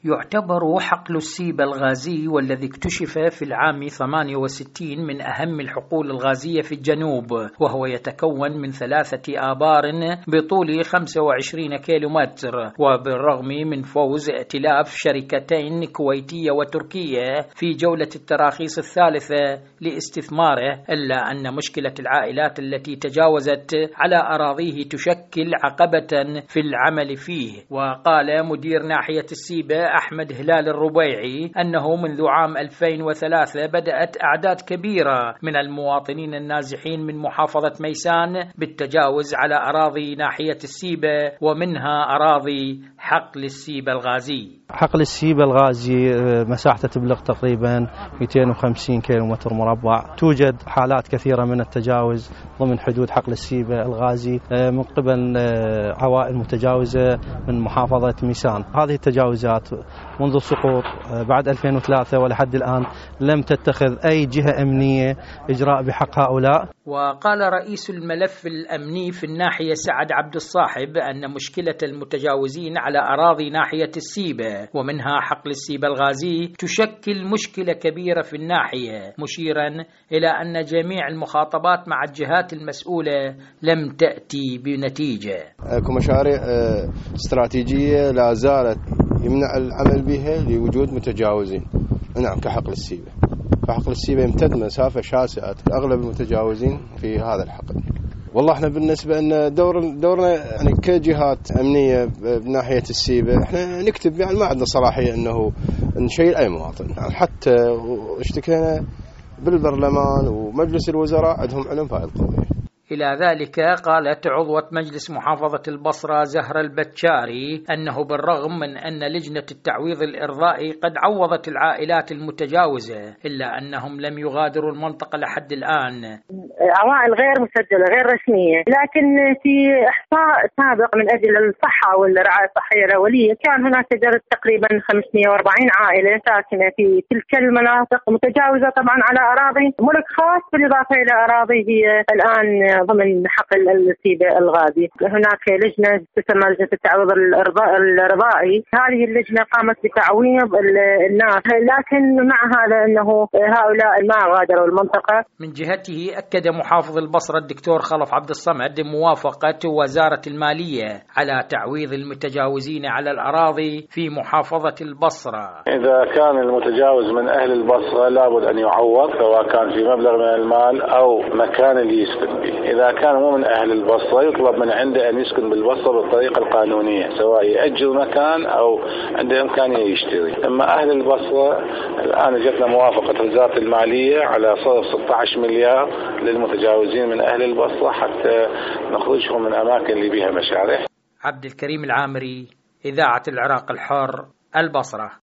يعتبر حقل السيب الغازي والذي اكتشف في العام 68 من أهم الحقول الغازية في الجنوب، وهو يتكون من 3 آبار بطول 25 كيلومتر. وبالرغم من فوز ائتلاف شركتين كويتية وتركية في جولة التراخيص الثالثة لاستثماره، إلا أن مشكلة العائلات التي تجاوزت على أراضيه تشكل عقبة في العمل فيه. وقال مدير ناحية السيبة أحمد هلال الربيعي أنه منذ عام 2003 بدأت أعداد كبيرة من المواطنين النازحين من محافظة ميسان بالتجاوز على أراضي ناحية السيبة، ومنها أراضي حقل السيبة الغازي. حقل السيبة الغازي مساحته تبلغ تقريبا 250 كيلومتر مربع. توجد حالات كثيرة من التجاوز ضمن حدود حقل السيبة الغازي من قبل عوائل متجاوزة من محافظة ميسان. هذه التجاوزات منذ السقوط بعد 2003 ولحد الآن لم تتخذ أي جهة أمنية إجراء بحق هؤلاء. وقال رئيس الملف الأمني في الناحية سعد عبد الصاحب أن مشكلة المتجاوزين على أراضي ناحية السيبة ومنها حقل السيبة الغازي تشكل مشكلة كبيرة في الناحية، مشيرا إلى أن جميع المخاطبات مع الجهات المسؤولة لم تأتي بنتيجة. اكو مشاريع استراتيجية لا زالت يمنع العمل بها لوجود متجاوزين. نعم، كحقل السيبة. فحقل السيبة يمتد مسافة شاسعة، أغلب المتجاوزين في هذا الحقل. والله احنا بالنسبة ان دورنا يعني كجهات أمنية بناحية السيبة احنا نكتب، يعني ما عندنا صلاحية انه نشيل اي مواطن. يعني حتى اشتكينا بالبرلمان ومجلس الوزراء عندهم علم في هذه القضية. إلى ذلك قالت عضوة مجلس محافظة البصرة زهرة البتشاري أنه بالرغم من أن لجنة التعويض الإرضائي قد عوضت العائلات المتجاوزة، إلا أنهم لم يغادروا المنطقة لحد الآن. عوائل غير مسجلة غير رسمية، لكن في إحصاء سابق من أجل الصحة والرعاية الصحية الأولية كان هناك تقريبا 540 عائلة ساكنة في تلك المناطق متجاوزة طبعا على أراضي ملك خاص، بالإضافة إلى أراضي هي الآن ضمن حقل السيبة الغازي. هناك لجنة تسمى لجنة التعويض الإرضائي، هذه اللجنة قامت بتعويض الناس، لكن مع هذا أنه هؤلاء ما غادروا المنطقة. من جهته أكد محافظ البصرة الدكتور خلف عبد الصمد موافقة وزارة المالية على تعويض المتجاوزين على الأراضي في محافظة البصرة. إذا كان المتجاوز من أهل البصرة لابد أن يعوض، سواء كان في مبلغ من المال أو مكان اللي يسكن به. إذا كان مو من أهل البصرة يطلب من عنده أن يسكن بالبصرة بالطريقة القانونية، سواء يأجر مكان أو عنده إمكانية يشتري. أما أهل البصرة الآن جتنا موافقة وزارة المالية على صرف 16 مليار للمتجاوزين من أهل البصرة حتى نخرجهم من أماكن اللي بها مشاريع. عبد الكريم العامري، إذاعة العراق الحر، البصرة.